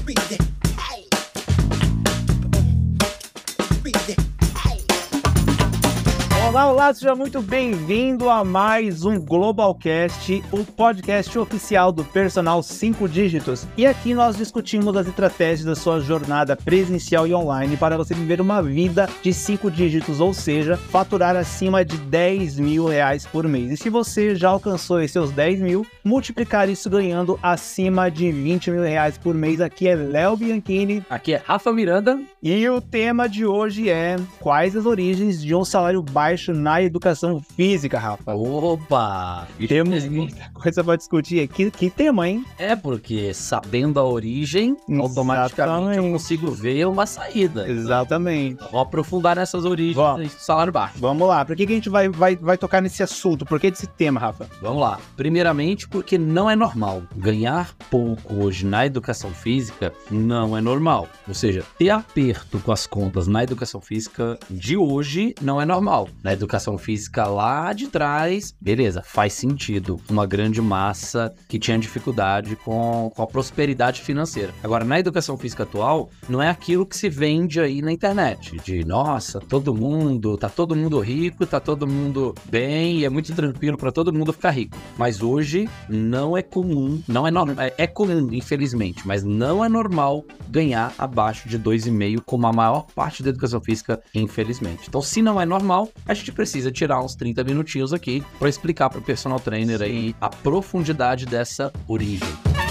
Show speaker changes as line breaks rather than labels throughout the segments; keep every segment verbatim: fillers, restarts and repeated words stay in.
Olá, olá, seja muito bem-vindo a mais um Globalcast, o podcast oficial do Personal cinco Dígitos. E aqui nós discutimos as estratégias da sua jornada presencial e online para você viver uma vida de cinco dígitos, ou seja, faturar acima de dez mil reais por mês. E se você já alcançou esses seus dez mil, multiplicar isso ganhando acima de vinte mil reais por mês. Aqui é Léo Bianchini.
Aqui é Rafa Miranda.
E o tema de hoje é quais as origens de um salário baixo na educação física, Rafa.
Opa!
Temos muita coisa para discutir aqui. Que tema, hein?
É, porque sabendo a origem, exatamente, automaticamente eu consigo ver uma saída.
Exatamente.
Vamos aprofundar nessas origens
Vamos.
do salário baixo.
Vamos lá. Por que, que a gente vai, vai, vai tocar nesse assunto? Por que desse tema, Rafa?
Vamos lá. Primeiramente, porque não é normal. Ganhar pouco hoje na educação física não é normal. Ou seja, ter aperto com as contas na educação física de hoje não é normal. Na educação física lá de trás, beleza, faz sentido. Uma grande massa que tinha dificuldade com, com a prosperidade financeira. Agora, na educação física atual, não é aquilo que se vende aí na internet. De, nossa, todo mundo, tá todo mundo rico, tá todo mundo bem e é muito tranquilo para todo mundo ficar rico. Mas hoje não é comum, não é normal, é, é comum, infelizmente, mas não é normal ganhar abaixo de dois vírgula cinco como a maior parte da educação física, infelizmente. Então, se não é normal, a gente precisa tirar uns trinta minutinhos aqui para explicar para o personal trainer aí a profundidade dessa origem.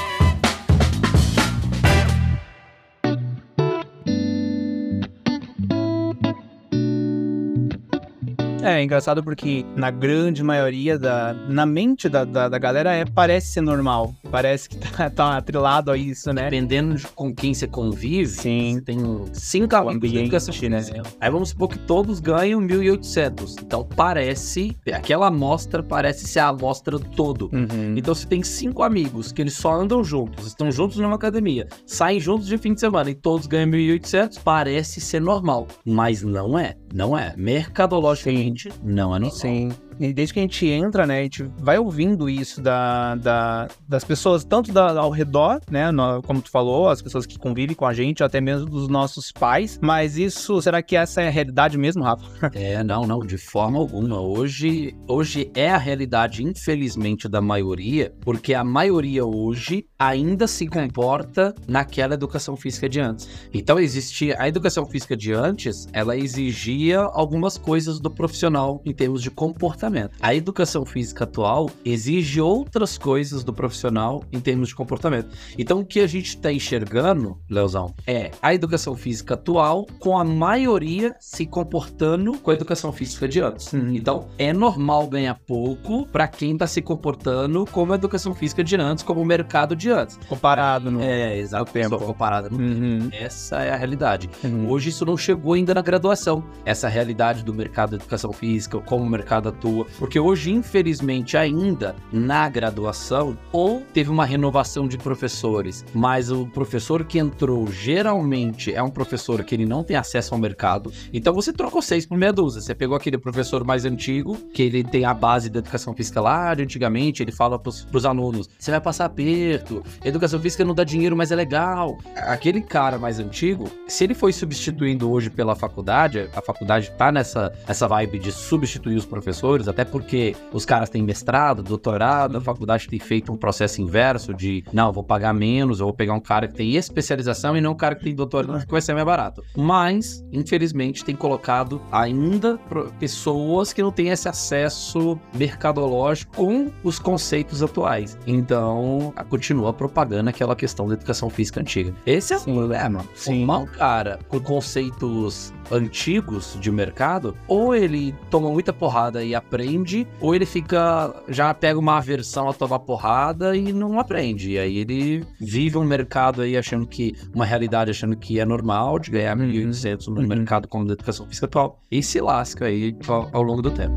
É, é engraçado porque na grande maioria da... na mente da, da, da galera é, parece ser normal. Parece que tá, tá atrelado a isso, né?
Dependendo de com quem você convive,
sim,
você tem cinco amigos, né? Aí vamos supor que todos ganham mil e oitocentos. Então parece, aquela amostra parece ser a amostra do todo.
Uhum.
Então se tem cinco amigos que eles só andam juntos, estão juntos numa academia, saem juntos de fim de semana e todos ganham mil e oitocentos, parece ser normal. Mas não é, não é. Mercadologicamente, sim, não é normal.
Sim. E desde que a gente entra, né, a gente vai ouvindo isso da, da, das pessoas, tanto da, ao redor, né, no, como tu falou, as pessoas que convivem com a gente, até mesmo dos nossos pais, mas isso, será que essa é a realidade mesmo, Rafa?
É, não, não, de forma alguma. Hoje, hoje é a realidade, infelizmente, da maioria, porque a maioria hoje ainda se comporta naquela educação física de antes. Então, existia, a educação física de antes, ela exigia algumas coisas do profissional em termos de comportamento. A educação física atual exige outras coisas do profissional em termos de comportamento. Então, o que a gente está enxergando, Leozão, é a educação física atual com a maioria se comportando com a educação física de antes. Hum. Então, é normal ganhar pouco para quem está se comportando como a educação física de antes, como o mercado de antes.
Comparado no
É, exato.
tempo.
Comparado no
uhum.
tempo. Essa é a realidade.
Uhum.
Hoje isso não chegou ainda na graduação. Essa realidade do mercado da educação física, como o mercado atua. Porque hoje, infelizmente, ainda na graduação, ou teve uma renovação de professores, mas o professor que entrou geralmente é um professor que ele não tem acesso ao mercado. Então você trocou seis por meia dúzia. Você pegou aquele professor mais antigo, que ele tem a base da educação física lá de antigamente, ele fala pros, pros alunos, você vai passar aperto, educação física não dá dinheiro, mas é legal. Aquele cara mais antigo, se ele foi substituindo hoje pela faculdade, a faculdade tá nessa essa vibe de substituir os professores, até porque os caras têm mestrado, doutorado, a faculdade tem feito um processo inverso de, não, vou pagar menos, eu vou pegar um cara que tem especialização e não um cara que tem doutorado, que vai ser mais barato. Mas, infelizmente, tem colocado ainda pessoas que não têm esse acesso mercadológico com os conceitos atuais. Então, continua propagando aquela questão da educação física antiga. Esse é o problema. Formar um cara com conceitos antigos de mercado, ou ele toma muita porrada e aprende, ou ele fica, já pega uma aversão a tomar porrada e não aprende. E aí ele vive um mercado aí achando que, uma realidade achando que é normal de ganhar mil e oitocentos no uhum. mercado como da educação física atual, e se lasca aí ao, ao longo do tempo.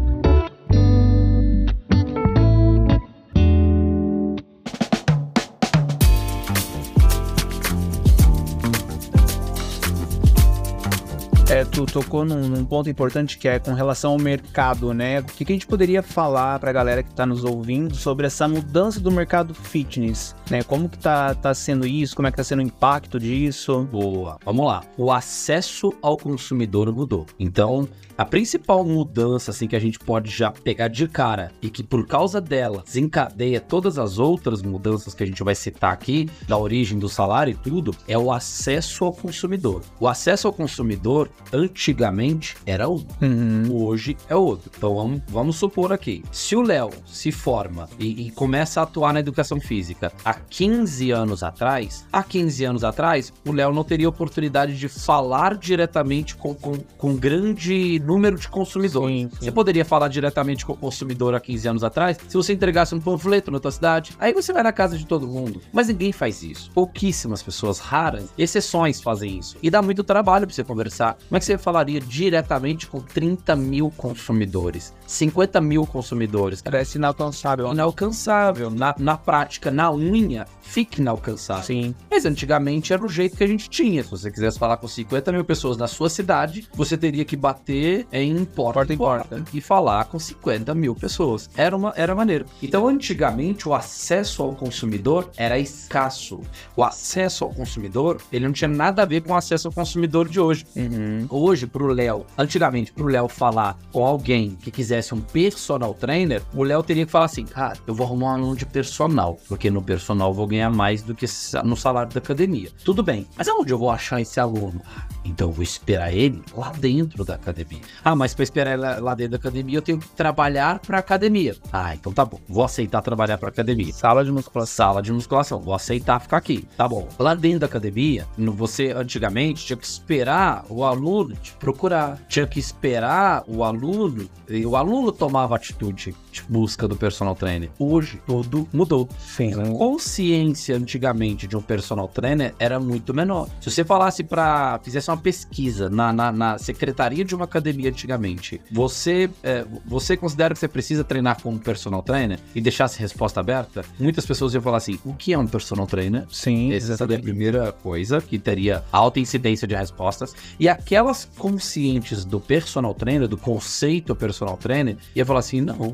É, tu tocou num, num ponto importante que é com relação ao mercado, né? O que, que a gente poderia falar pra galera que tá nos ouvindo sobre essa mudança do mercado fitness, né? Como que tá, tá sendo isso? Como é que tá sendo o impacto disso?
Boa, vamos lá. O acesso ao consumidor mudou. Então, a principal mudança, assim, que a gente pode já pegar de cara e que por causa dela desencadeia todas as outras mudanças que a gente vai citar aqui, da origem do salário e tudo, é o acesso ao consumidor. O acesso ao consumidor, antigamente, era um. Uhum. Hoje é outro. Então, vamos, vamos supor aqui. Se o Léo se forma e, e começa a atuar na educação física há quinze anos atrás, há quinze anos atrás, o Léo não teria oportunidade de falar diretamente com, com, com grande número de consumidores. Sim, sim. Você poderia falar diretamente com o consumidor há quinze anos atrás se você entregasse um panfleto na tua cidade. Aí você vai na casa de todo mundo. Mas ninguém faz isso. Pouquíssimas pessoas, raras, exceções fazem isso. E dá muito trabalho pra você conversar. Como é que você falaria diretamente com trinta mil consumidores? cinquenta mil consumidores?
Parece inalcançável.
Inalcançável. Na, na prática, na unha, fica inalcançável.
Sim.
Mas antigamente era o jeito que a gente tinha. Se você quisesse falar com cinquenta mil pessoas na sua cidade, você teria que bater em porta, porta em porta, porta e falar com cinquenta mil pessoas. Era uma era maneiro. Então, antigamente, o acesso ao consumidor era escasso. O acesso ao consumidor, ele não tinha nada a ver com o acesso ao consumidor de hoje.
Uhum.
Hoje, pro Léo, antigamente, pro Léo falar com alguém que quisesse um personal trainer, o Léo teria que falar assim, cara, eu vou arrumar um aluno de personal, porque no personal eu vou ganhar mais do que no salário da academia. Tudo bem, mas aonde eu vou achar esse aluno? Então eu vou esperar ele lá dentro da academia. Ah, mas para esperar ele lá dentro da academia eu tenho que trabalhar para academia. Ah, então tá bom, vou aceitar trabalhar para academia.
Sala de musculação.
Sala de musculação, vou aceitar ficar aqui. Tá bom. Lá dentro da academia, você antigamente tinha que esperar o aluno te procurar. Tinha que esperar o aluno, e o aluno tomava atitude de busca do personal trainer. Hoje, tudo mudou.
Sim.
A consciência antigamente de um personal trainer era muito menor. Se você falasse para fizesse uma pesquisa na, na, na secretaria de uma academia antigamente, você, é, você considera que você precisa treinar como personal trainer e deixasse resposta aberta? Muitas pessoas iam falar assim, o que é um personal trainer?
Sim,
essa seria a primeira coisa que teria alta incidência de respostas. E aquelas conscientes do personal trainer, do conceito personal trainer, ia falar assim, não,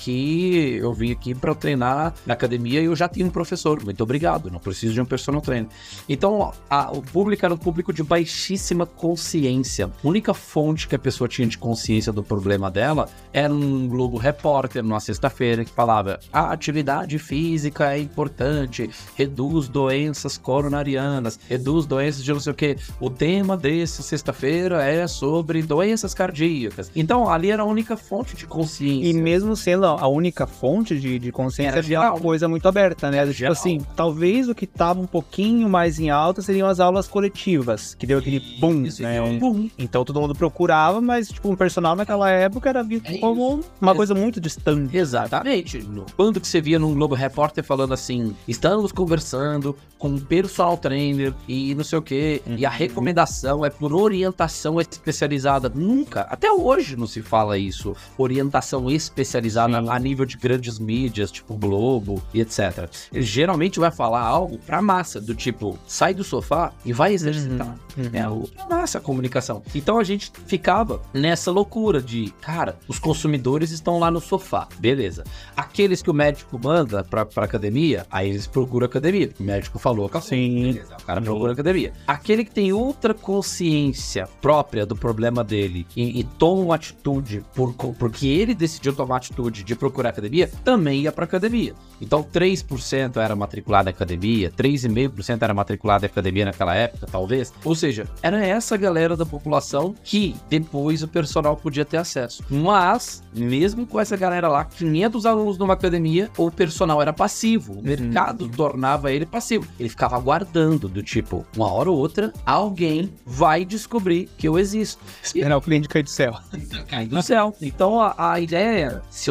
aqui eu vim aqui para treinar na academia e eu já tenho um professor, muito obrigado, não preciso de um personal trainer. Então, a, o público era um público de baixíssima consciência. A única fonte que a pessoa tinha de consciência do problema dela era um Globo Repórter, numa sexta-feira, que falava, a atividade física é importante, reduz doenças coronarianas, reduz doenças de não sei o que. O tema dessa sexta-feira é sobre doenças cardíacas. Então, ali era a única fonte de consciência.
E mesmo sendo a única fonte de, de consciência, era uma coisa muito aberta, né? Tipo geral. Assim, talvez o que estava um pouquinho mais em alta seriam as aulas coletivas, que deu aquele boom,
isso,
né?
Um boom.
Então todo mundo procurava, mas tipo, um personal naquela época era visto é como uma Ex- coisa muito distante.
Exatamente. Quando que você via num Globo Repórter falando assim, estamos conversando com um personal trainer e não sei o que, uhum. e a recomendação é por orientação especializada. Nunca, até hoje não se fala isso, orientação especializada Sim. a nível de grandes mídias, tipo Globo e etcétera. Ele geralmente vai falar algo pra massa, do tipo, sai do sofá e vai exercitar. Uhum. Uhum. É o pra massa a comunicação. Então a gente ficava nessa loucura de, cara, os consumidores estão lá no sofá, beleza. Aqueles que o médico manda pra, pra academia, aí eles procuram academia, o médico falou, acabou.
Sim.
Beleza, o cara procura academia. Aquele que tem outra consciência própria do problema dele e, e toma uma atitude por, porque ele decidiu tomar atitude de procurar academia, também ia pra academia. Então três por cento era matriculado em academia, três vírgula cinco por cento era matriculado em academia naquela época, talvez. Ou seja, era essa galera da população que depois o personal podia ter acesso. Mas, mesmo com essa galera lá, quinhentos alunos numa academia, o personal era passivo. O mercado uhum. tornava ele passivo. Ele ficava aguardando, do tipo, uma hora ou outra, alguém vai descobrir que eu existo.
Esperar o cliente cair do céu.
Cair do céu. Então, a, a ideia é, se eu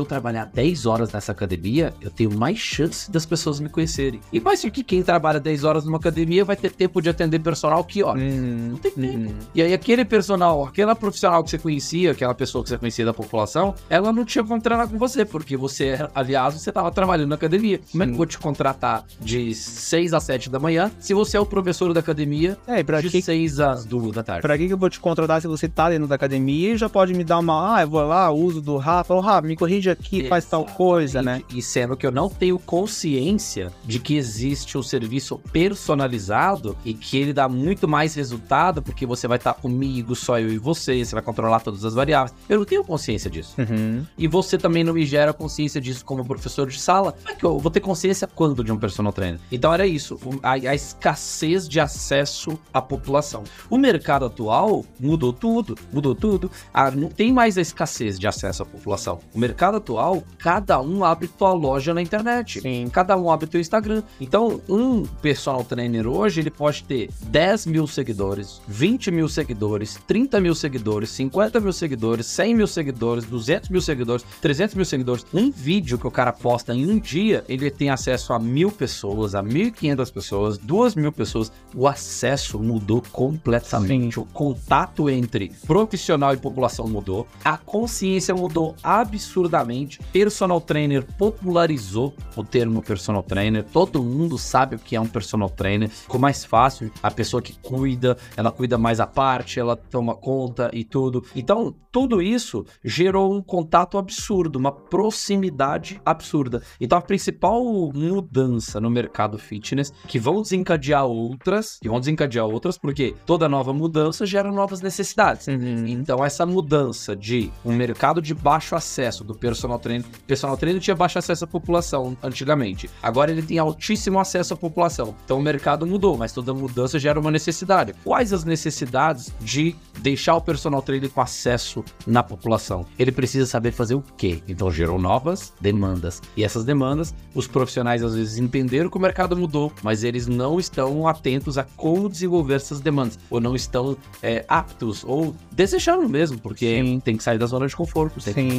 trabalhar dez horas nessa academia, eu tenho mais chance das pessoas me conhecerem. E mais que quem trabalha dez horas numa academia vai ter tempo de atender personal que horas?
Hum,
não tem tempo.
hum.
E aí aquele personal, aquela profissional que você conhecia, aquela pessoa que você conhecia da população, ela não tinha como treinar com você, porque você, aliás, você estava trabalhando na academia. Como é que eu vou te contratar de seis às sete da manhã se você é o professor da academia
É, e pra
de
que,
seis às duas da tarde?
pra que que eu vou te contratar se você tá dentro da academia e já pode me dar uma... Ah, eu vou lá, uso do Rafa. Ô, Rafa, me corrige aqui, faz tal coisa, né?
E sendo que eu não tenho consciência de que existe um serviço personalizado e que ele dá muito mais resultado porque você vai estar comigo, só eu e você, você vai controlar todas as variáveis. Eu não tenho consciência disso.
Uhum.
E você também não me gera consciência disso como professor de sala. Como é que eu vou ter consciência quando de um personal trainer? Então era isso, a, a escassez de acesso à população. O mercado atual mudou tudo, mudou tudo. Ah, não tem mais a escassez de acesso à população. O mercado atual, cada um abre tua loja na internet.
Sim.
Cada um abre teu Instagram. Então, um personal trainer hoje, ele pode ter dez mil seguidores, vinte mil seguidores, trinta mil seguidores, cinquenta mil seguidores, cem mil seguidores, duzentos mil seguidores, trezentos mil seguidores. Um vídeo que o cara posta em um dia, ele tem acesso a mil pessoas, a mil e quinhentas pessoas, duas mil pessoas. O acesso mudou completamente. Sim. O contato entre profissional e população mudou. A consciência mudou absurdamente. Personal trainer popularizou o termo personal trainer. Todo mundo sabe o que é um personal trainer. Ficou mais fácil. A pessoa que cuida, ela cuida mais à parte, ela toma conta e tudo. Então, tudo isso gerou um contato absurdo, uma proximidade absurda. Então, a principal mudança no mercado fitness, que vão desencadear outras, que vão desencadear outras, porque toda nova mudança gera novas necessidades.
Uhum.
Então, essa mudança de um mercado de baixo acesso do personal trainer, personal trainer tinha baixo acesso à população antigamente. Agora ele tem altíssimo acesso à população. Então, o mercado mudou, mas toda mudança gera uma necessidade. Quais as necessidades de deixar o personal trainer com acesso na população? Ele precisa saber fazer o quê? Então, gerou novas demandas. E essas demandas, os profissionais às vezes entenderam que o mercado mudou, mas eles não estão atentos a como desenvolver essas demandas, ou não estão é, aptos, ou desejando mesmo, porque
Sim.
tem que sair da zona de conforto. Tem que...
Sim.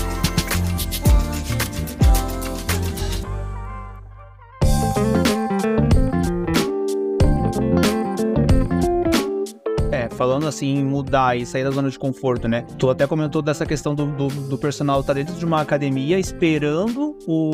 Falando assim, em mudar e sair da zona de conforto, né? Tu até comentou dessa questão do, do, do personal estar dentro de uma academia esperando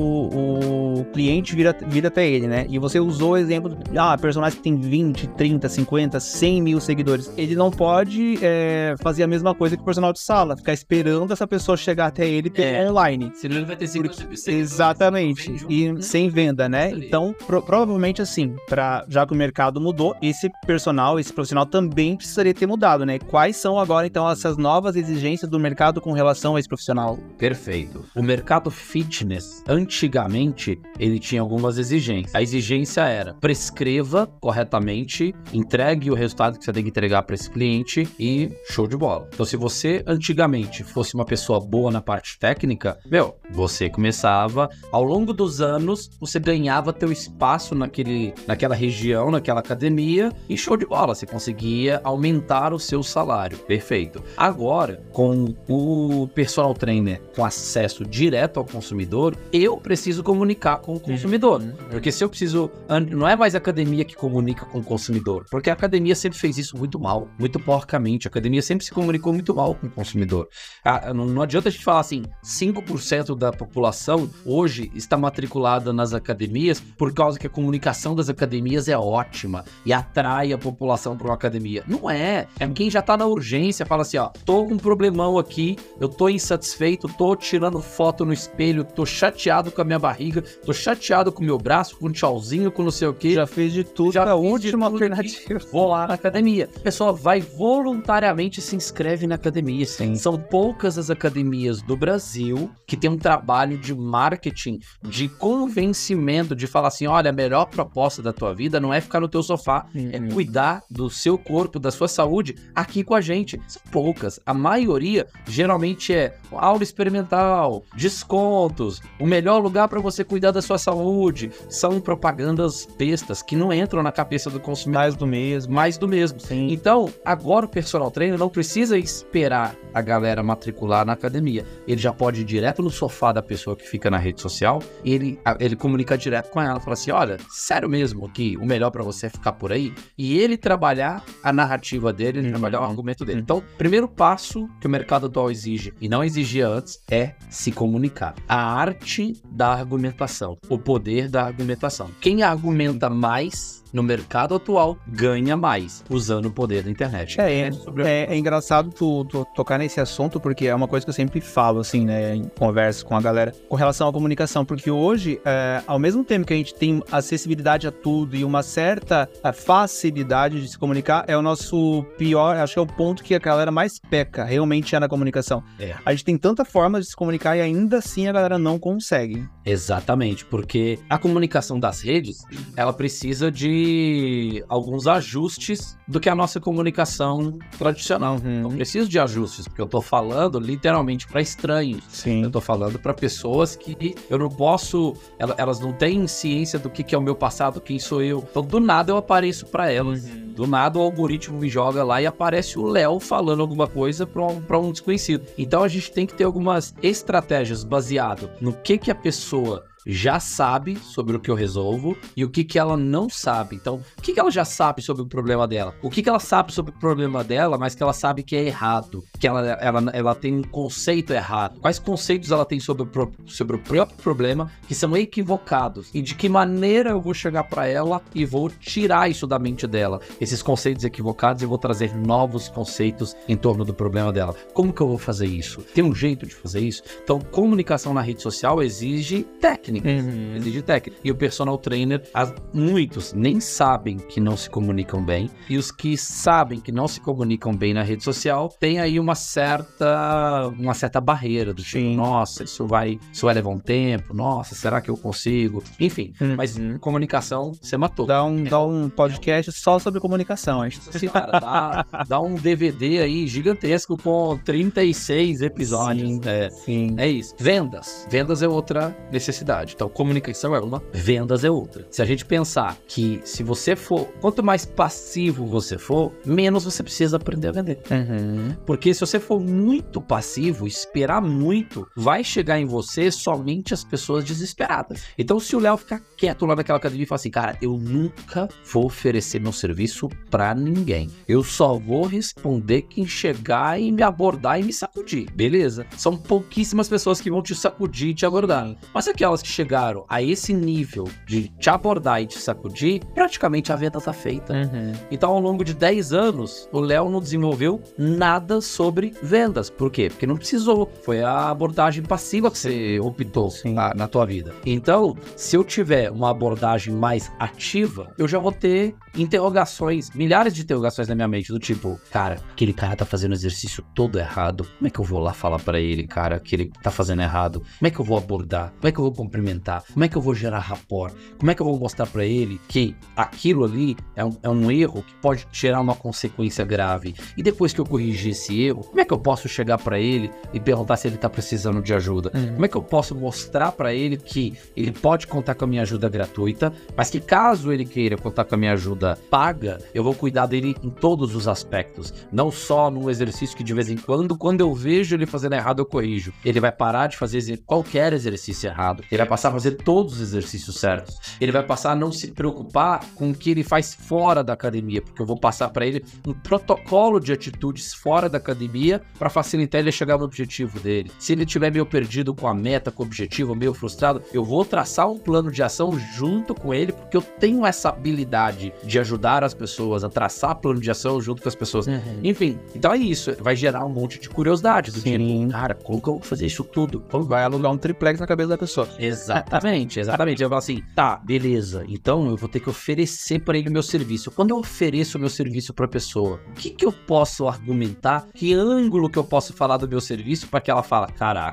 o, o cliente vir, a, vir até ele, né? E você usou o exemplo de, ah, personagens que tem vinte, trinta, cinquenta, cem mil seguidores. Ele não pode é, fazer a mesma coisa que o personal de sala, ficar esperando essa pessoa chegar até ele é, online.
Senão ele vai ter cinquenta mil seguidores.
Exatamente. E né? Sem venda, né? Então, pro, provavelmente assim, pra, já que o mercado mudou, esse personal, esse profissional também precisaria ter mudado, né? Quais são agora, então, essas novas exigências do mercado com relação a esse profissional?
Perfeito. O mercado fitness, antigamente, ele tinha algumas exigências. A exigência era, prescreva corretamente, entregue o resultado que você tem que entregar para esse cliente e show de bola. Então, se você, antigamente, fosse uma pessoa boa na parte técnica, meu, você começava, ao longo dos anos, você ganhava teu espaço naquele, naquela região, naquela academia e show de bola, você conseguia aumentar o seu salário, perfeito. Agora, com o personal trainer com acesso direto ao consumidor, eu preciso comunicar com o consumidor, porque se eu preciso, não é mais a academia que comunica com o consumidor, porque a academia sempre fez isso muito mal, muito porcamente, a academia sempre se comunicou muito mal com o consumidor. Não, não adianta a gente falar assim, cinco por cento da população hoje está matriculada nas academias por causa que a comunicação das academias é ótima e atrai a população para uma academia. Não é. É quem já tá na urgência, fala assim, ó, tô com um problemão aqui, eu tô insatisfeito, tô tirando foto no espelho, tô chateado com a minha barriga, tô chateado com o meu braço, com um tchauzinho, com não sei o que.
Já fez de tudo,
já
a última alternativa.
Vou lá na academia. A pessoa vai voluntariamente se inscreve na academia.
Sim.
São poucas as academias do Brasil que tem um trabalho de marketing, de convencimento, de falar assim, olha, a melhor proposta da tua vida não é ficar no teu sofá,
uhum.
é cuidar do seu corpo, da sua sua saúde aqui com a gente. São poucas. A maioria geralmente é aula experimental, descontos, o melhor lugar para você cuidar da sua saúde. São propagandas bestas que não entram na cabeça do consumidor.
Mais do mesmo.
Mais do mesmo.
Sim.
Então, agora o personal trainer não precisa esperar a galera matricular na academia. Ele já pode ir direto no sofá da pessoa que fica na rede social e ele, ele comunica direto com ela. Fala assim, olha, sério mesmo que o melhor para você é ficar por aí? E ele trabalhar a narrativa dele, ele trabalhar o argumento dele. Então, primeiro passo que o mercado atual exige, e não exigia antes, é se comunicar. A arte da argumentação, o poder da argumentação. Quem argumenta mais no mercado atual ganha mais usando o poder da internet.
É, é, é, é engraçado tu, tu tocar nesse assunto, porque é uma coisa que eu sempre falo, assim, né, em conversa com a galera, com relação à comunicação, porque hoje, é, ao mesmo tempo que a gente tem acessibilidade a tudo e uma certa facilidade de se comunicar, é o nosso pior, acho que é o ponto que a galera mais peca, realmente é na comunicação.
É.
A gente tem tanta forma de se comunicar e ainda assim a galera não consegue.
Exatamente, porque a comunicação das redes, ela precisa de alguns ajustes do que a nossa comunicação tradicional.
Uhum.
Eu preciso de ajustes, porque eu tô falando literalmente para estranhos.
Sim.
Eu tô falando para pessoas que eu não posso, elas não têm ciência do que é o meu passado, quem sou eu. Então, do nada eu apareço para elas. Uhum. Do nada o algoritmo me joga lá e aparece o Léo falando alguma coisa para um, pra um desconhecido. Então, a gente tem que ter algumas estratégias baseado no que que a pessoa já sabe sobre o que eu resolvo e o que que ela não sabe. Então, o que que ela já sabe sobre o problema dela? O que que ela sabe sobre o problema dela, mas que ela sabe que é errado? Que ela, ela, ela tem um conceito errado? Quais conceitos ela tem sobre o, pro, sobre o próprio problema que são equivocados? E de que maneira eu vou chegar para ela e vou tirar isso da mente dela? Esses conceitos equivocados, eu vou trazer novos conceitos em torno do problema dela. Como que eu vou fazer isso? Tem um jeito de fazer isso? Então, comunicação na rede social exige técnica. Uhum. Exige técnica. E o personal trainer, as, muitos nem sabem que não se comunicam bem, e os que sabem que não se comunicam bem na rede social, tem aí uma certa uma certa barreira do tipo, Sim. nossa, isso vai, isso vai levar um tempo, nossa, será que eu consigo? Enfim, uhum. mas comunicação, você matou.
Dá um,
é.
dá um podcast só sobre comunicação, acho.
Sim, cara, dá, dá um D V D aí gigantesco com trinta e seis episódios.
Sim,
é,
sim.
é isso. Vendas. Vendas é outra necessidade. Então, comunicação é uma, vendas é outra. Se a gente pensar que se você for, quanto mais passivo você for, menos você precisa aprender a vender.
Uhum.
Porque se você for muito passivo, esperar muito, vai chegar em você somente as pessoas desesperadas. Então, se o Léo ficar quieto lá naquela academia e falar assim, cara, eu nunca vou oferecer meu serviço pra ninguém. Eu só vou responder quem chegar e me abordar e me sacudir. Beleza? São pouquíssimas pessoas que vão te sacudir e te abordar. Mas aquelas que chegaram a esse nível de te abordar e te sacudir, praticamente a venda tá feita.
Uhum.
Então, ao longo de dez anos, o Léo não desenvolveu nada sobre vendas. Por quê? Porque não precisou. Foi a abordagem passiva que você optou na, na tua vida. Então, se eu tiver uma abordagem mais ativa, eu já vou ter interrogações, milhares de interrogações na minha mente, do tipo, cara, aquele cara tá fazendo exercício todo errado. Como é que eu vou lá falar pra ele, cara, que ele tá fazendo errado? Como é que eu vou abordar? Como é que eu vou cumprimentar? Como é que eu vou gerar rapport? Como é que eu vou mostrar pra ele que aquilo ali é um, é um erro que pode gerar uma consequência grave? E depois que eu corrigir esse erro, como é que eu posso chegar pra ele e perguntar se ele tá precisando de ajuda? Uhum. Como é que eu posso mostrar pra ele que ele pode contar com a minha ajuda gratuita, mas que caso ele queira contar com a minha ajuda paga, eu vou cuidar dele em todos os aspectos, não só no exercício que de vez em quando, quando eu vejo ele fazendo errado, eu corrijo. Ele vai parar de fazer qualquer exercício errado, ele vai passar a fazer todos os exercícios certos, ele vai passar a não se preocupar com o que ele faz fora da academia, porque eu vou passar para ele um protocolo de atitudes fora da academia para facilitar ele chegar no objetivo dele. Se ele estiver meio perdido com a meta, com o objetivo, meio frustrado, eu vou traçar um plano de ação junto com ele, porque eu tenho essa habilidade de ajudar as pessoas a traçar plano de ação junto com as pessoas. Uhum. Enfim, então é isso. Vai gerar um monte de curiosidade. Do tipo, cara, como que eu vou fazer isso tudo?
Como vai alugar um triplex na cabeça da pessoa?
Exatamente, exatamente. Eu falo assim, tá, beleza. Então eu vou ter que oferecer para ele o meu serviço. Quando eu ofereço o meu serviço para a pessoa, o que que eu posso argumentar? Que ângulo que eu posso falar do meu serviço para que ela fala, caraca,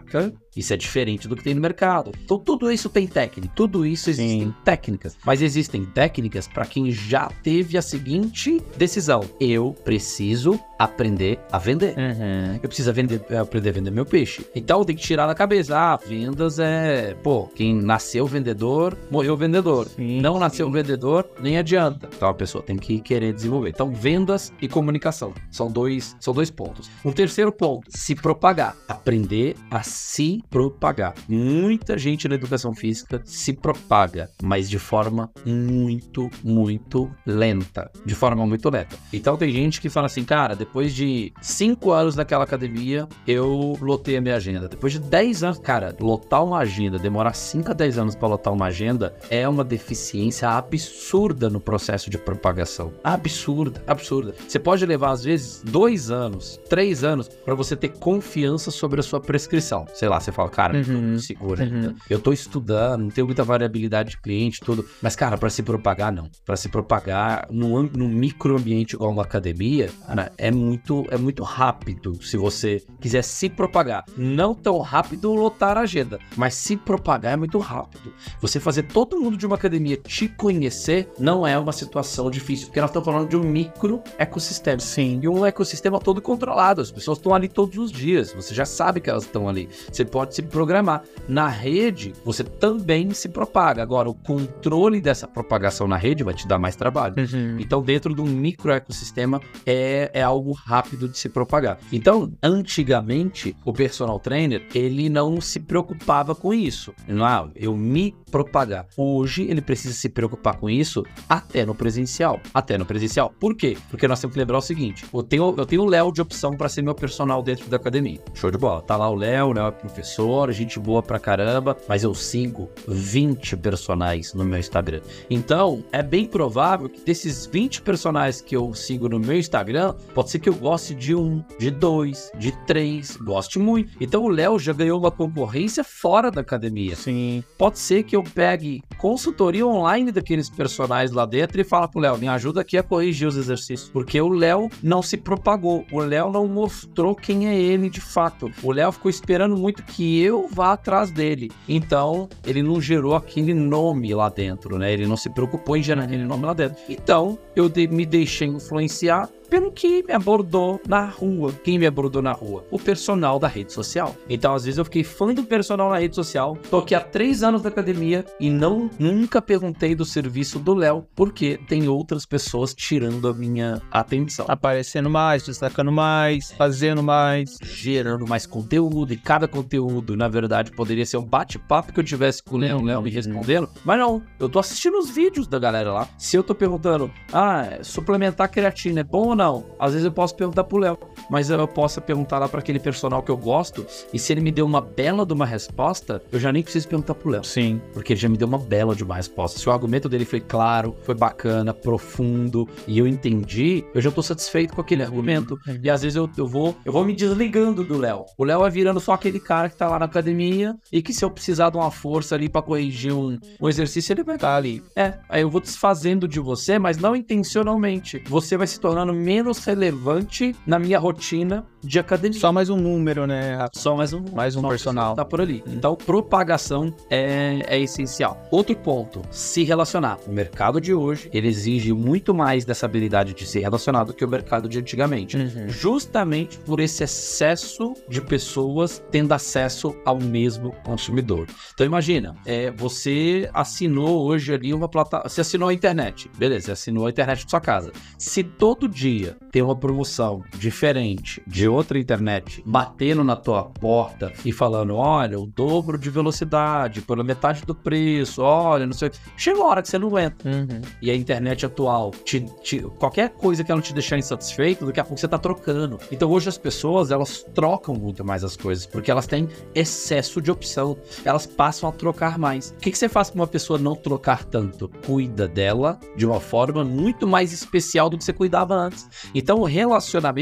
Isso é diferente do que tem no mercado. Então tudo isso tem técnica, tudo isso existem
Sim.
técnicas. Mas existem técnicas para quem já teve a seguinte decisão: eu preciso aprender a vender.
Uhum.
Eu preciso vender, aprender a vender meu peixe. Então tem que tirar da cabeça, ah, vendas é, pô, quem nasceu vendedor, morreu vendedor.
Sim,
Não
sim.
nasceu vendedor, nem adianta. Então a pessoa tem que querer desenvolver. Então vendas e comunicação são dois, são dois pontos. Um terceiro ponto, se propagar. Aprender a se propagar. Muita gente na educação física se propaga, mas de forma muito, muito lenta. De forma muito lenta. Então tem gente que fala assim, cara, depois de cinco anos naquela academia, eu lotei a minha agenda. Depois de dez anos, cara, lotar uma agenda, demorar cinco a dez anos para lotar uma agenda, é uma deficiência absurda no processo de propagação. Absurda, absurda. Você pode levar, às vezes, dois anos, três anos, para você ter confiança sobre a sua prescrição. Sei lá, você fala, cara,
Uhum.
segura
Uhum.
ainda. Eu tô estudando, não tenho muita variabilidade de cliente, tudo. Mas, cara, para se propagar, não. Para se propagar num, num microambiente igual uma academia, cara, é muito, é muito rápido se você quiser se propagar. Não tão rápido lotar a agenda, mas se propagar é muito rápido. Você fazer todo mundo de uma academia te conhecer não é uma situação difícil, porque nós estamos falando de um micro ecossistema.
Sim.
E um ecossistema todo controlado. As pessoas estão ali todos os dias. Você já sabe que elas estão ali. Você pode se programar. Na rede, você também se propaga. Agora, o controle dessa propagação na rede vai te dar mais trabalho.
Uhum.
Então, dentro de um micro ecossistema, é, é algo rápido de se propagar. Então, antigamente, o personal trainer, ele não se preocupava com isso. Não, ah, eu me propagar. Hoje, ele precisa se preocupar com isso até no presencial. Até no presencial. Por quê? Porque nós temos que lembrar o seguinte, eu tenho, eu tenho o Léo de opção para ser meu personal dentro da academia. Show de bola. Tá lá o Léo, o Léo é professor, gente boa pra caramba, mas eu sigo vinte personagens no meu Instagram. Então, é bem provável que desses vinte personagens que eu sigo no meu Instagram, pode ser que eu goste de um, de dois, de três, goste muito. Então, o Léo já ganhou uma concorrência fora da academia.
Sim.
Pode ser que eu pegue consultoria online daqueles personagens lá dentro e fala pro Léo, me ajuda aqui a corrigir os exercícios. Porque o Léo não se propagou. O Léo não mostrou quem é ele de fato. O Léo ficou esperando muito que eu vá atrás dele. Então, ele não gerou aquele nome lá dentro, né? Ele não se preocupou em gerar aquele nome lá dentro. Então, eu de- me deixei influenciar pelo que me abordou na rua. Quem me abordou na rua? O personal da rede social. Então, às vezes, eu fiquei fã do personal na rede social, tô aqui há três anos na academia e não, nunca perguntei do serviço do Léo, porque tem outras pessoas tirando a minha atenção.
Aparecendo mais, destacando mais, fazendo mais.
Gerando mais conteúdo, e cada conteúdo, na verdade, poderia ser um bate-papo que eu tivesse com o Léo, o Léo me respondendo, mas não, eu tô assistindo os vídeos da galera lá. Se eu tô perguntando, ah, suplementar creatina é bom ou não? Às vezes eu posso perguntar pro Léo, mas eu posso perguntar lá para aquele personal que eu gosto, e se ele me deu uma bela de uma resposta, eu já nem preciso perguntar pro Léo.
Sim.
Porque ele já me deu uma bela de uma resposta. Se o argumento dele foi claro, foi bacana, profundo, e eu entendi, eu já tô satisfeito com aquele argumento. E às vezes eu, eu, vou, eu vou me desligando do Léo. O Léo vai virando só aquele cara que tá lá na academia, e que se eu precisar de uma força ali pra corrigir um, um exercício, ele vai estar ali. É, aí eu vou desfazendo de você, mas não intencionalmente. Você vai se tornando menos relevante na minha rotina de academia.
Só mais um número, né?
Só mais um,
Mais um
só
personal.
tá por ali. Então, propagação é, é essencial. Outro ponto, se relacionar. O mercado de hoje, ele exige muito mais dessa habilidade de se relacionar do que o mercado de antigamente.
Uhum.
Justamente por esse excesso de pessoas tendo acesso ao mesmo consumidor. Então, imagina, é, você assinou hoje ali uma plataforma, você assinou a internet, beleza, você assinou a internet de sua casa. Se todo dia tem uma promoção diferente de outra internet batendo na tua porta e falando, olha, o dobro de velocidade, pela metade do preço, olha, não sei o que. Chega uma hora que você não aguenta.
Uhum.
E a internet atual, te, te, qualquer coisa que ela te deixar insatisfeito, daqui a pouco você tá trocando. Então hoje as pessoas, elas trocam muito mais as coisas, porque elas têm excesso de opção. Elas passam a trocar mais. O que, que você faz pra uma pessoa não trocar tanto? Cuida dela de uma forma muito mais especial do que você cuidava antes. Então o relacionamento, a capacidade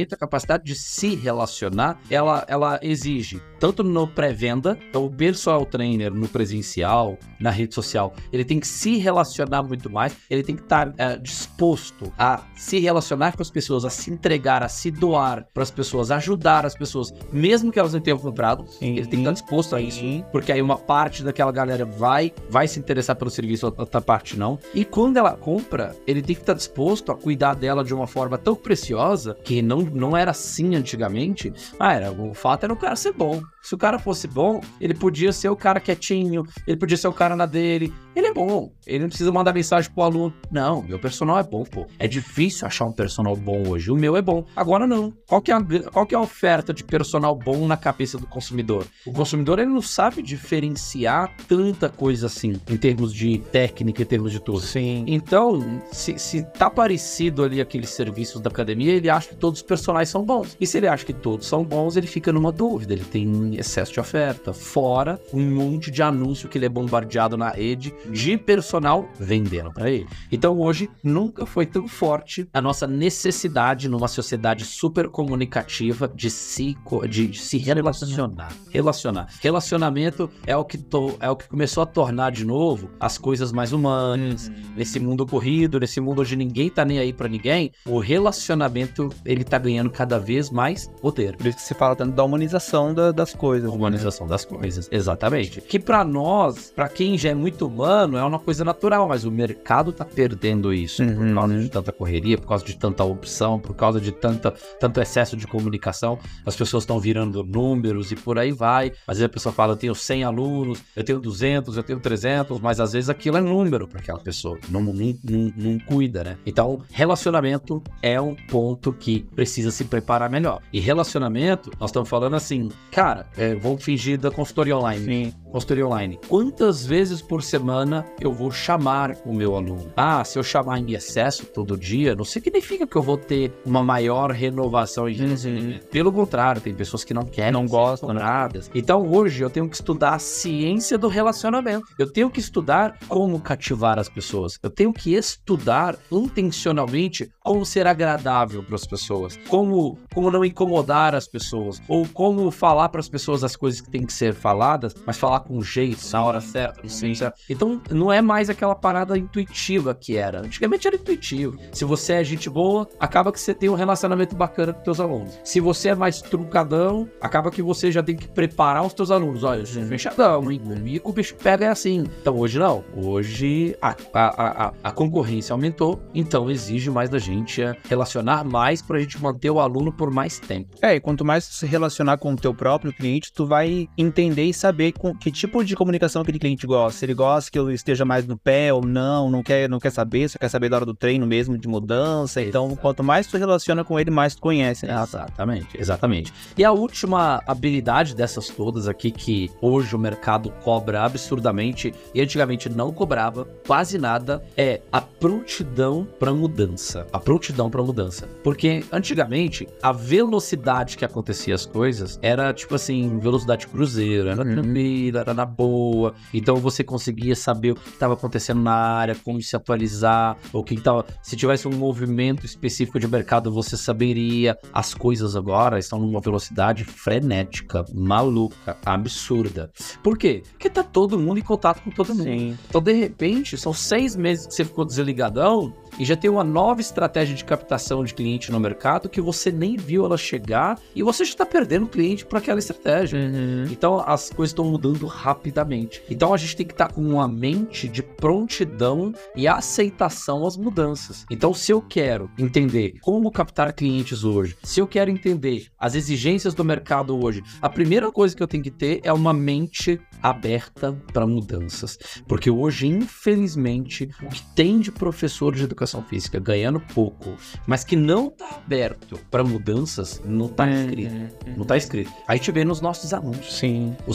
capacidade de se relacionar, ela, ela exige, tanto no pré-venda, então o personal trainer no presencial, na rede social, ele tem que se relacionar muito mais, ele tem que estar é, disposto a se relacionar com as pessoas, a se entregar, a se doar para as pessoas, ajudar as pessoas, mesmo que elas não tenham comprado, sim, ele tem que estar disposto a isso, sim. Porque aí uma parte daquela galera vai, vai se interessar pelo serviço, outra parte não. E quando ela compra, ele tem que estar disposto a cuidar dela de uma forma tão preciosa, que não, não era assim antigamente. Ah, era, o fato era o cara ser bom. Se o cara fosse bom, ele podia ser o cara quietinho, ele podia ser o cara na dele. Ele é bom, ele não precisa mandar mensagem pro aluno. Não, meu personal é bom, pô. É difícil achar um personal bom hoje, o meu é bom. Agora não. Qual que é a, qual que é a oferta de personal bom na cabeça do consumidor? O consumidor, ele não sabe diferenciar tanta coisa assim, em termos de técnica, em termos de tudo.
Sim.
Então, se, se tá parecido ali aqueles serviços da academia, ele acha que todos os personagens são bons. E se ele acha que todos são bons, ele fica numa dúvida, ele tem excesso de oferta. Fora um monte de anúncio que ele é bombardeado na rede de personal vendendo para ele. Então hoje nunca foi tão forte a nossa necessidade numa sociedade super comunicativa de se, de, de se relacionar. Relacionar. Relacionamento é o, que to, é o que começou a tornar de novo as coisas mais humanas. Hum. Nesse mundo corrido, nesse mundo onde ninguém tá nem aí para ninguém, o relacionamento ele tá ganhando cada vez mais poder.
Por isso que se fala tanto da humanização da, das coisas.
Humanização né? das coisas, exatamente. Que para nós, para quem já é muito humano, é uma coisa natural, mas o mercado tá perdendo isso uhum. por causa de tanta correria, por causa de tanta opção, por causa de tanta, tanto excesso de comunicação. As pessoas estão virando números e por aí vai. Às vezes a pessoa fala, eu tenho cem alunos, eu tenho duzentos, eu tenho trezentos, mas às vezes aquilo é número para aquela pessoa. Não, não, não, não cuida, né? Então, relacionamento é um ponto que precisa se preparar melhor. E relacionamento, nós estamos falando assim, cara, é, vamos fingir da consultoria online.
Sim.
Consultoria online. Quantas vezes por semana eu vou chamar o meu aluno? Ah, se eu chamar em excesso todo dia, não significa que eu vou ter uma maior renovação em uhum. Pelo contrário, tem pessoas que não querem,
não gostam
nada. Então hoje eu tenho que estudar a ciência do relacionamento. Eu tenho que estudar como cativar as pessoas. Eu tenho que estudar intencionalmente como ser agradável para as pessoas, como, como não incomodar as pessoas, ou como falar para as pessoas as coisas que têm que ser faladas, mas falar com jeito, na hora certa, no sim, certo. Então, não é mais aquela parada intuitiva que era. Antigamente era intuitivo. Se você é gente boa, acaba que você tem um relacionamento bacana com teus alunos. Se você é mais truncadão, acaba que você já tem que preparar os teus alunos. Olha, eu sou fechadão, hein? Comigo o bicho pega é assim. Então, hoje não. Hoje a, a, a, a concorrência aumentou, então exige mais da gente relacionar mais pra gente manter o aluno por mais tempo.
É, e quanto mais se relacionar com o teu próprio cliente, tu vai entender e saber com que tipo de comunicação aquele cliente gosta. Se ele gosta que eu esteja mais no pé ou não, não quer, não quer saber, só quer saber da hora do treino mesmo, de mudança. Então, exatamente. Quanto mais tu relaciona com ele, mais tu conhece, né?
Exatamente, exatamente. E a última habilidade dessas todas aqui, que hoje o mercado cobra absurdamente e antigamente não cobrava quase nada, é a prontidão para mudança. A prontidão para mudança. Porque antigamente, a velocidade que acontecia as coisas era tipo assim, velocidade cruzeiro, era tranquila, era na boa. Então você conseguia saber o que estava acontecendo na área, como se atualizar, o que estava. Se tivesse um movimento específico de mercado, você saberia. As coisas agora estão numa velocidade frenética, maluca, absurda. Por quê? Porque tá todo mundo em contato com todo mundo. Sim. Então, de repente, são seis meses que você ficou desligadão e já tem uma nova estratégia de captação de cliente no mercado que você nem viu ela chegar e você já está perdendo cliente para aquela estratégia. Uhum. Então, as coisas estão mudando rapidamente. Então, a gente tem que estar com uma mente de prontidão e aceitação às mudanças. Então, se eu quero entender como captar clientes hoje, se eu quero entender as exigências do mercado hoje, a primeira coisa que eu tenho que ter é uma mente aberta para mudanças. Porque hoje, infelizmente, o que tem de professor de educação física ganhando pouco, mas que não está aberto para mudanças, não está escrito. Não está escrito. A gente vê nos nossos alunos.
Sim.
Você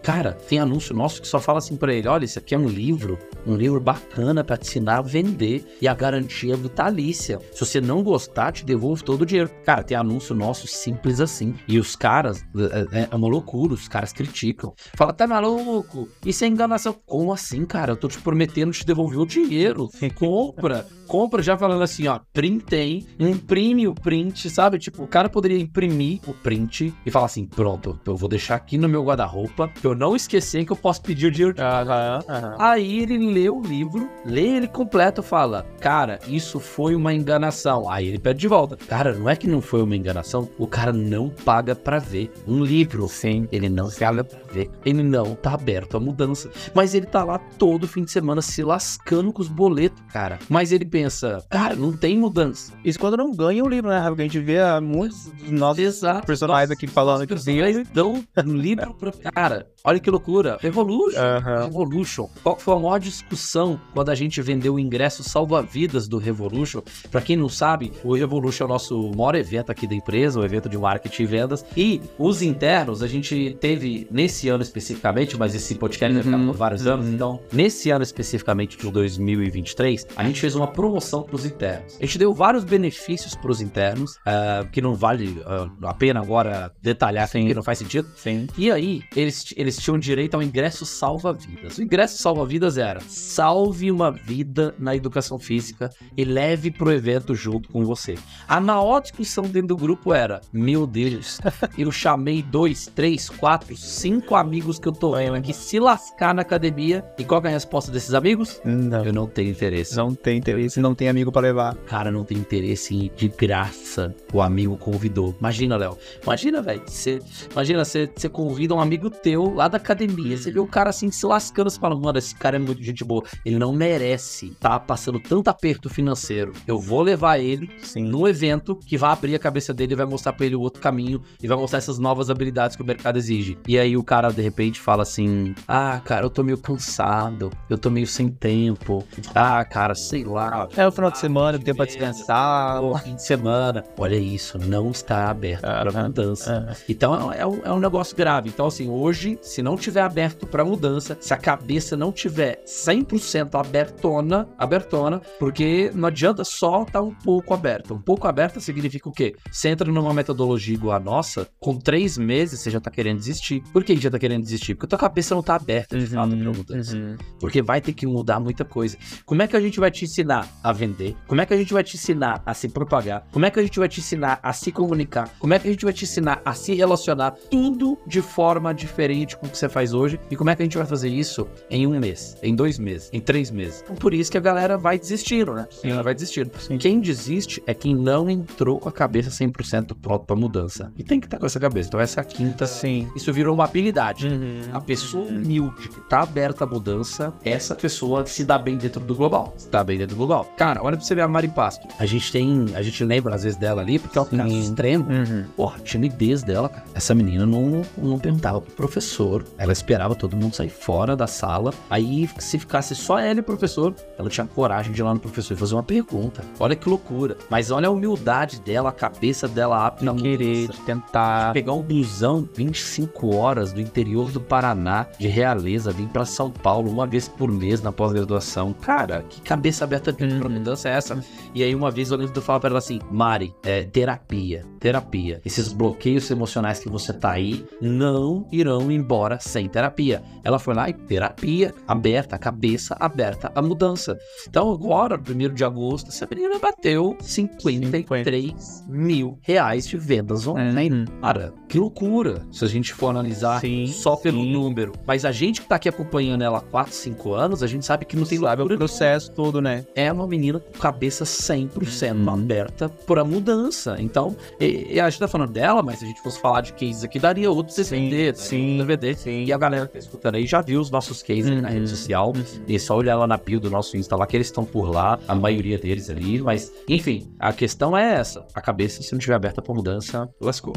Cara, tem anúncio nosso que só fala assim pra ele, olha, isso aqui é um livro, um livro bacana pra te ensinar a vender e a garantia é vitalícia. Se você não gostar, te devolvo todo o dinheiro. Cara, tem anúncio nosso simples assim. E os caras, é, é uma loucura, os caras criticam. Fala, tá maluco? Isso é enganação. Como assim, cara? Eu tô te prometendo te devolver o dinheiro. Compra. Compra já falando assim, ó, printei, imprime o print, sabe? Tipo, o cara poderia imprimir o print e falar assim, pronto, eu vou deixar aqui no meu guarda-roupa, pra eu não esquecer que eu posso pedir o dinheiro.
Uhum, uhum.
Aí ele lê o livro, lê ele completo, fala, cara, isso foi uma enganação. Aí ele pede de volta. Cara, não é que não foi uma enganação, o cara não paga pra ver um livro.
Sim.
Ele não paga pra ver. Ele não tá aberto à mudança. Mas ele tá lá todo fim de semana se lascando com os boletos, cara. Mas ele pensa, cara, não tem mudança.
Isso quando não ganha o livro, né? Porque a gente vê muitos dos nossos
Exato.
personagens aqui falando que
Eles dão um livro pra... Cara, olha que loucura. Revolution.
Uhum.
Revolution. Qual foi a maior discussão quando a gente vendeu o ingresso salva-vidas do Revolution? Pra quem não sabe, o Revolution é o nosso maior evento aqui da empresa, um evento de marketing e vendas. E os internos, a gente teve nesse ano especificamente, mas esse podcast vai ficar por vários anos, então, nesse ano especificamente de dois mil e vinte e três, a gente fez uma promoção para os internos. A gente deu vários benefícios para os internos, uh, que não vale uh, a pena agora detalhar,
Sim.
que não faz sentido.
Sim.
E aí, eles, eles tinham direito ao ingresso salva-vidas. O ingresso salva-vidas era salve uma vida na educação física e leve pro evento junto com você. A maior discussão dentro do grupo era, meu Deus, eu chamei dois, três, quatro, cinco amigos que eu tô vendo aqui se lascar na academia. E qual é a resposta desses amigos?
Não.
Eu não tenho interesse.
Não tem interesse, não tem amigo pra levar.
Cara, não tem interesse em ir de graça. O amigo convidou. Imagina, Léo. Imagina, velho. Você imagina, você convida um amigo teu lá da academia. Você vê o cara assim se lascando. Você fala, mano, esse cara é muito gente boa. Ele não merece tá passando tanto aperto financeiro. Eu vou levar ele
Sim.
num evento que vai abrir a cabeça dele e vai mostrar pra ele o outro caminho e vai mostrar essas novas habilidades que o mercado exige. E aí o cara, de repente, fala assim, ah, cara, eu tô meio cansado. Eu tô meio sem tempo. Ah, cara, sei lá.
É o final de semana, tempo pra descansar.
Pô, fim de semana. Olha isso, não está aberto para
Uhum.
mudança.
Uhum.
Então é um, é um negócio grave. Então, assim, hoje, se não tiver aberto para mudança, se a cabeça não tiver cem por cento abertona, abertona, porque não adianta só estar um pouco aberto. Um pouco aberta significa o quê? Você entra numa metodologia igual a nossa, com três meses você já tá querendo desistir. Por que já tá querendo desistir? Porque a tua cabeça não tá aberta de fato pra mudança.
Uhum.
Porque vai ter que mudar muita coisa. Como é que a gente vai te ensinar a vender? Como é que a gente vai te ensinar a se propagar? Como é que a gente vai te ensinar a se comunicar? Como é que a gente vai te ensinar a se relacionar? Tudo de forma diferente com o que você faz hoje. E como é que a gente vai fazer isso em um mês, em dois meses, em três meses? Então, por isso que a galera vai desistindo, né? A galera vai desistindo.
Sim.
Quem desiste é quem não entrou com a cabeça cem por cento pronto pra mudança. E tem que estar com essa cabeça. Então essa é a quinta.
Sim.
Isso virou uma habilidade.
Uhum.
A pessoa humilde que tá aberta à mudança, essa pessoa se dá bem dentro do global. Se dá bem dentro do global. Cara, olha pra você ver a Mari Pasto. A gente tem, a gente lembra às vezes dela ali, porque é um caso extremo.
Uhum.
Porra, a timidez dela, cara. Essa menina não, não perguntava pro professor. Ela esperava todo mundo sair fora da sala. Aí, se ficasse só ela e o professor, ela tinha coragem de ir lá no professor e fazer uma pergunta. Olha que loucura. Mas olha a humildade dela, a cabeça dela apta a
Querer, de tentar.
pegar um busão vinte e cinco horas do interior do Paraná, de Realeza, vir pra São Paulo uma vez por mês na pós-graduação. Cara, que cabeça aberta pra
Uhum.
mudança é essa? E aí uma vez eu lembro de eu falar pra ela assim, Mari, é terapia, terapia. Esses bloqueios emocionais que você tá aí não irão embora sem terapia. Ela foi lá e terapia, aberta, a cabeça aberta à mudança. Então agora, primeiro de agosto, essa menina bateu cinquenta e três mil reais de vendas online.
Uhum.
Cara, que loucura se a gente for analisar
Sim,
só pelo
sim.
número. Mas a gente que tá aqui acompanhando ela há quatro, cinco anos, a gente sabe que não tem
Sabe o
loucura.
processo todo, né?
É uma menina com cabeça cem por cento
Uhum.
aberta para mudança. Então, e, e a gente tá falando dela, mas se a gente fosse falar de cases aqui, daria outros D V D,
sim,
D V D.
sim.
E a galera que tá escutando aí já viu os nossos cases
Uhum.
na rede social.
Uhum.
E é só olhar lá na bio do nosso Insta lá, que eles estão por lá, a maioria deles ali. Mas, enfim, a questão é essa. A cabeça, se não estiver aberta pra mudança, lascou.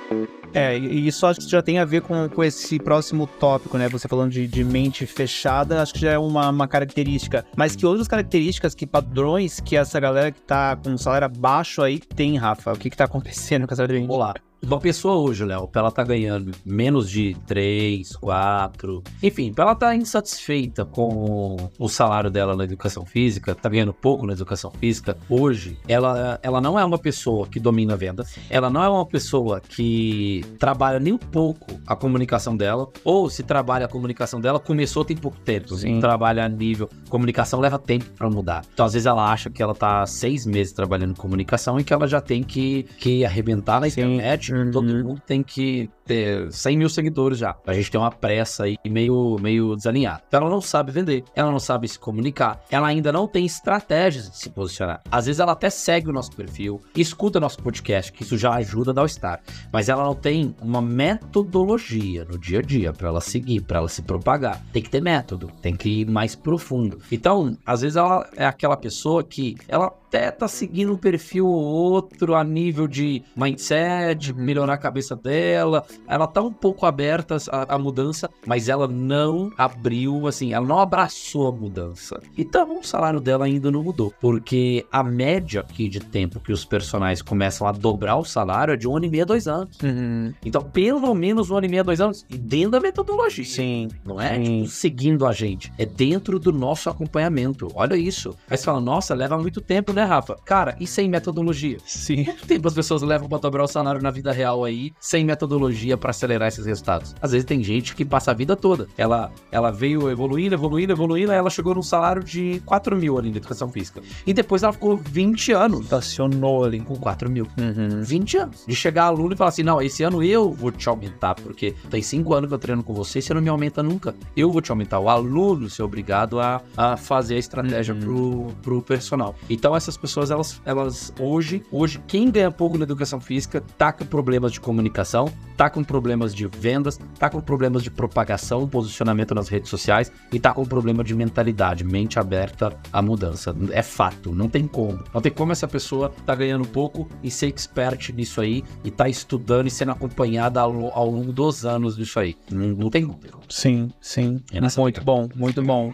É, e isso acho que já tem a ver com, com esse próximo tópico, né? Você falando de, de mente fechada, acho que já é uma, uma característica. Mas que outras características, que padrões que essa galera que tá com um salário baixo aí tem, Rafa? O que que tá acontecendo com essa galera?
Vamos lá. Uma pessoa hoje, Léo, pra ela tá ganhando menos de três, quatro... Enfim, pra ela tá insatisfeita com o salário dela na educação física, tá ganhando pouco na educação física, hoje, ela, ela não é uma pessoa que domina vendas, ela não é uma pessoa que trabalha nem um pouco a comunicação dela, ou se trabalha a comunicação dela, começou tem pouco tempo.
Sim.
Trabalha a nível... Comunicação leva tempo pra mudar. Então, às vezes, ela acha que ela tá seis meses trabalhando em comunicação e que ela já tem que, que arrebentar na internet.
Uhum.
Todo mundo tem que ter cem mil seguidores já. A gente tem uma pressa aí meio, meio desalinhada. Então ela não sabe vender, ela não sabe se comunicar, ela ainda não tem estratégias de se posicionar. Às vezes ela até segue o nosso perfil, escuta nosso podcast, que isso já ajuda a dar o start. Mas ela não tem uma metodologia no dia a dia pra ela seguir, pra ela se propagar. Tem que ter método, tem que ir mais profundo. Então, às vezes ela é aquela pessoa que ela até tá seguindo um perfil ou outro a nível de mindset, melhorar a cabeça dela. Ela tá um pouco aberta à, à mudança, mas ela não abriu, assim, ela não abraçou a mudança. Então, o salário dela ainda não mudou, porque a média aqui de tempo que os personagens começam a dobrar o salário é de um ano e meio a dois anos.
Uhum.
Então, pelo menos um ano e meio a dois anos, e dentro da metodologia.
Sim.
Não é,
Sim.
tipo, seguindo a gente. É dentro do nosso acompanhamento. Olha isso. Aí você fala, nossa, leva muito tempo, né, Rafa? Cara, e sem metodologia?
Sim.
Quanto tempo as pessoas levam pra dobrar o salário na vida real aí, sem metodologia pra acelerar esses resultados? Às vezes tem gente que passa a vida toda. Ela, ela veio evoluindo, evoluindo, evoluindo, aí ela chegou num salário de quatro mil ali na educação física. E depois ela ficou vinte anos
Estacionou ali.
com quatro mil.
Uhum.
vinte anos. De chegar aluno e falar assim, não, esse ano eu vou te aumentar, porque tem cinco anos que eu treino com você, você não me aumenta nunca. Eu vou te aumentar. O aluno ser obrigado a, a fazer a estratégia
Uhum.
pro, pro personal. Então essas pessoas, elas, elas hoje, hoje, quem ganha pouco na educação física tá com problemas de comunicação, tá com problemas de vendas, tá com problemas de propagação, posicionamento nas redes sociais e tá com problema de mentalidade, mente aberta à mudança. É fato, não tem como. Não tem como essa pessoa tá ganhando pouco e ser expert nisso aí e tá estudando e sendo acompanhada ao, ao longo dos anos disso aí. Não, não tem como.
Sim, sim.
É nessa
Muito bom, muito bom.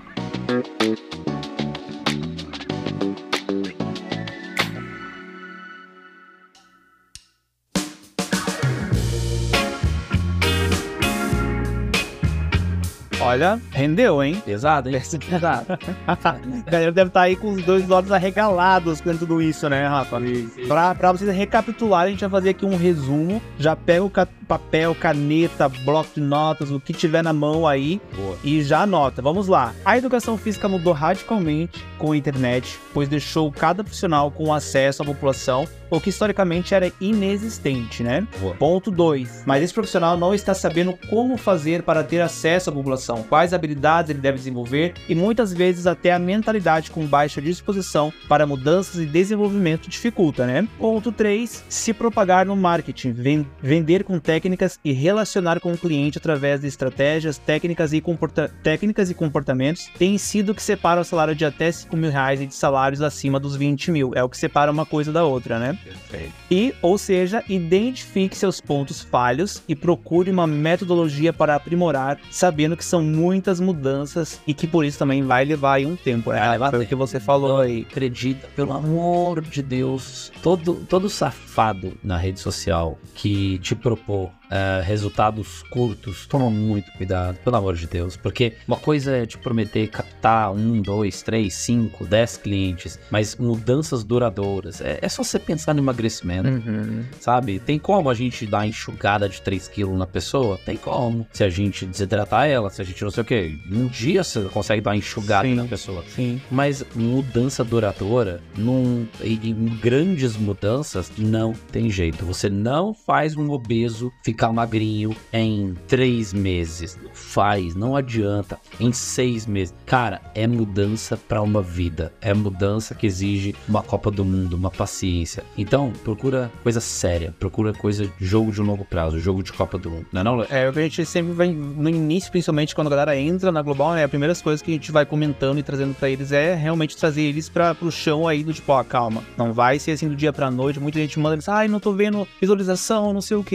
Olha, rendeu, hein?
Pesado, hein? Pesado.
A galera deve estar aí com os dois olhos arregalados com tudo isso, né, Rafa? Pra, pra vocês recapitularem, a gente vai fazer aqui um resumo. Já pega o ca- papel, caneta, bloco de notas, o que tiver na mão aí.
Boa.
E já anota. Vamos lá. A educação física mudou radicalmente com a internet, pois deixou cada profissional com acesso à população, o que historicamente era inexistente, né?
Boa.
Ponto dois. Mas esse profissional não está sabendo como fazer para ter acesso à população, quais habilidades ele deve desenvolver e muitas vezes até a mentalidade com baixa disposição para mudanças e desenvolvimento dificulta, né? Ponto três. Se propagar no marketing, ven- vender com técnicas e relacionar com o cliente através de estratégias, técnicas e, comporta- técnicas e comportamentos tem sido o que separa o salário de até cinco mil reais e de salários acima dos vinte mil. É o que separa uma coisa da outra, né?
Perfeito.
E, ou seja, identifique seus pontos falhos e procure uma metodologia para aprimorar, sabendo que são muitas mudanças e que por isso também vai levar aí um tempo, né?
Vai levar
Foi o
tempo.
que você falou aí.
Acredita, pelo amor de Deus, todo, todo safado na rede social que te propor uh, resultados curtos, toma muito cuidado, pelo amor de Deus, porque uma coisa é te prometer captar um, dois, três, cinco, dez clientes, mas mudanças duradouras, é, é só você pensar no emagrecimento,
Uhum.
sabe? Tem como a gente dar enxugada de três quilos na pessoa? Tem como. Se a gente desidratar ela, se a gente não sei o que, um dia você consegue dar uma enxugada
Sim.
na pessoa.
Sim.
Mas mudança duradoura, num, e, e grandes mudanças, não tem jeito. Você não faz um obeso ficar magrinho em três meses. Não faz, não adianta. Em seis meses. Cara, é mudança pra uma vida. É mudança que exige uma Copa do Mundo, uma paciência. Então, procura coisa séria. Procura coisa, jogo de longo prazo, jogo de Copa do Mundo. Não é não, Léo?
É, o que a gente sempre vai, no início, principalmente quando a galera entra na Global, né, as primeiras coisas que a gente vai comentando e trazendo pra eles é realmente trazer eles pra, pro chão aí do tipo, ó, calma, não vai ser assim do dia pra noite, muita gente manda eles, ai, não tô vendo visualização, não sei o que, calma,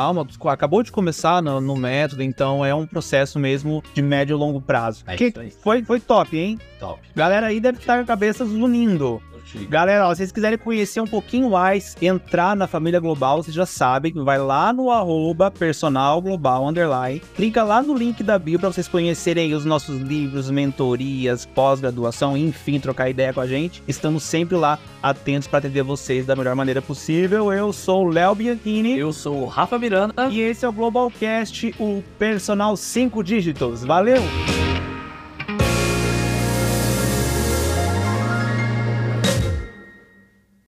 calma, acabou de começar no, no método, então é um processo mesmo de médio e longo prazo.
É
que
isso aí.
foi, foi top, hein?
Top.
Galera aí deve estar com a cabeça zunindo. Galera, ó, se vocês quiserem conhecer um pouquinho mais, entrar na família Global, vocês já sabem, vai lá no arroba personal global underline, clica lá no link da bio para vocês conhecerem os nossos livros, mentorias, pós-graduação, enfim, trocar ideia com a gente. Estamos sempre lá atentos para atender vocês da melhor maneira possível. Eu sou o Léo Bianchini.
Eu sou o Rafa Miranda.
E esse é o Globalcast, o Personal cinco Dígitos. Valeu!